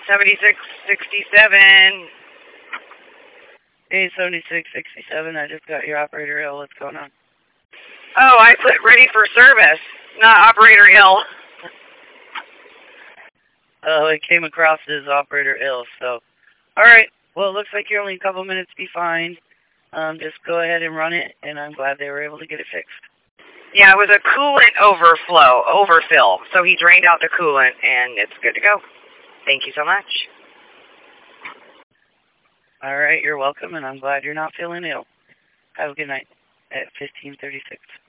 7667. Hey, 7667, I just got your operator ill. What's going on? Oh, I put ready for service, not operator ill. Oh, it came across as operator ill, so. Alright, well, it looks like you're only a couple minutes behind. Just go ahead and run it, and I'm glad they were able to get it fixed. Yeah, it was a coolant overfill. So he drained out the coolant, and it's good to go. Thank you so much. Alright, you're welcome, and I'm glad you're not feeling ill. Have a good night at 1536.